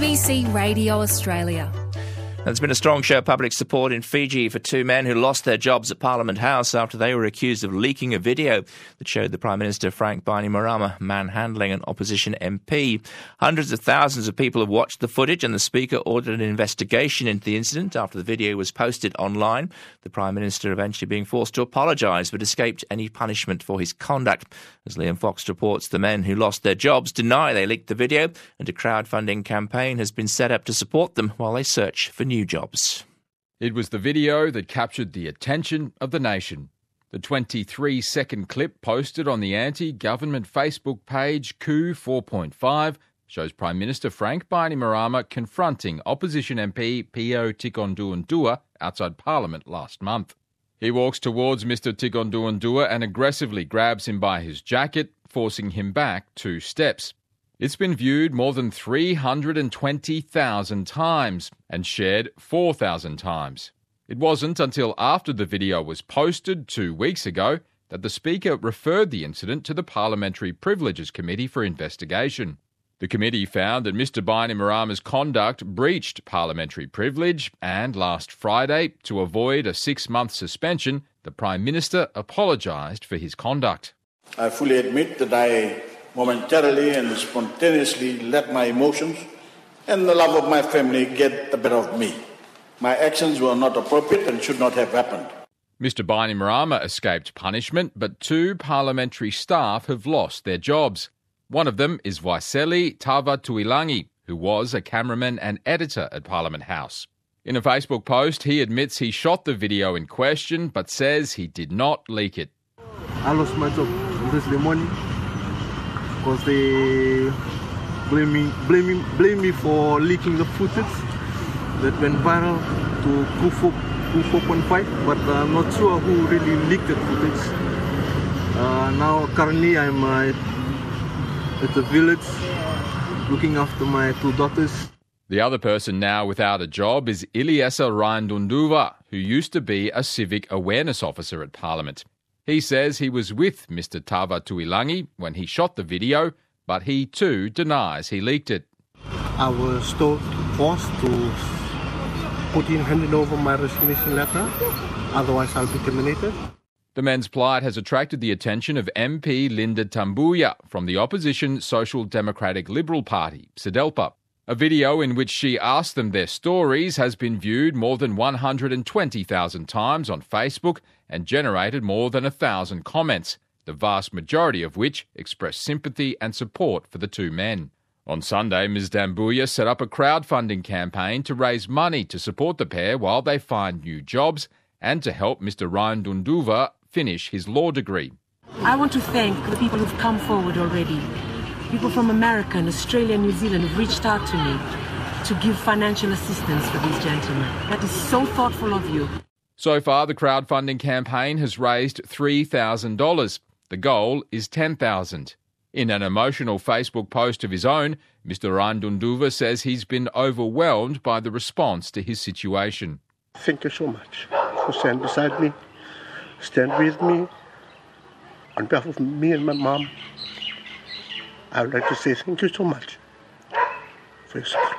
ABC Radio Australia. There's been a strong show of public support in Fiji for two men who lost their jobs at Parliament House after they were accused of leaking a video that showed the Prime Minister Frank Bainimarama manhandling an opposition MP. Hundreds of thousands of people have watched the footage, and the Speaker ordered an investigation into the incident after the video was posted online. The Prime Minister eventually being forced to apologise but escaped any punishment for his conduct. As Liam Fox reports, the men who lost their jobs deny they leaked the video, and a crowdfunding campaign has been set up to support them while they search for new jobs. It was the video that captured the attention of the nation. The 23-second clip posted on the anti-government Facebook page Coup 4.5 shows Prime Minister Frank Bainimarama confronting opposition MP Pheo Tikonderoa outside Parliament last month. He walks towards Mr Tikonderoa and aggressively grabs him by his jacket, forcing him back 2 steps. It's been viewed more than 320,000 times and shared 4,000 times. It wasn't until after the video was posted 2 weeks ago that the Speaker referred the incident to the Parliamentary Privileges Committee for investigation. The committee found that Mr Bainimarama's conduct breached parliamentary privilege, and last Friday, to avoid a 6-month suspension, the Prime Minister apologised for his conduct. I fully admit that I momentarily and spontaneously let my emotions and the love of my family get the better of me. My actions were not appropriate and should not have happened. Mr Bainimarama escaped punishment, but 2 parliamentary staff have lost their jobs. One of them is Vaiseli Tavatuilangi, who was a cameraman and editor at Parliament House. In a Facebook post, he admits he shot the video in question, but says he did not leak it. I lost my job this morning because they blame me for leaking the footage that went viral to Coup 4.5, but I'm not sure who really leaked the footage. Now currently I'm at the village looking after my 2 daughters. The other person now without a job is Iliesa Randunduva, who used to be a civic awareness officer at Parliament. He says he was with Mr Tavatuilangi when he shot the video, but he too denies he leaked it. I was forced to put in handing over my resignation letter, otherwise I'll be terminated. The men's plight has attracted the attention of MP Linda Tambuya from the opposition Social Democratic Liberal Party, SEDELPA. A video in which she asked them their stories has been viewed more than 120,000 times on Facebook and generated more than 1,000 comments, the vast majority of which expressed sympathy and support for the 2 men. On Sunday, Ms Tambuya set up a crowdfunding campaign to raise money to support the pair while they find new jobs and to help Mr Randunduva finish his law degree. I want to thank the people who've come forward already. People from America and Australia and New Zealand have reached out to me to give financial assistance for these gentlemen. That is so thoughtful of you. So far, the crowdfunding campaign has raised $3,000. The goal is $10,000. In an emotional Facebook post of his own, Mr Randunduva says he's been overwhelmed by the response to his situation. Thank you so much for standing beside me, stand with me. On behalf of me and my mom, I would like to say thank you so much for your support.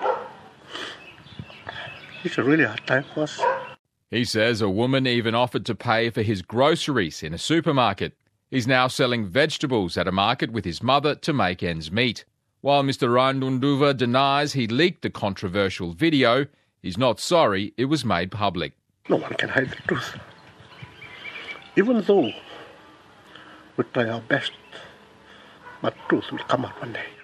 It's a really hard time for us. He says a woman even offered to pay for his groceries in a supermarket. He's now selling vegetables at a market with his mother to make ends meet. While Mr Randunduva denies he leaked the controversial video, he's not sorry it was made public. No one can hide the truth. Even though we try our best, but truth will come out one day.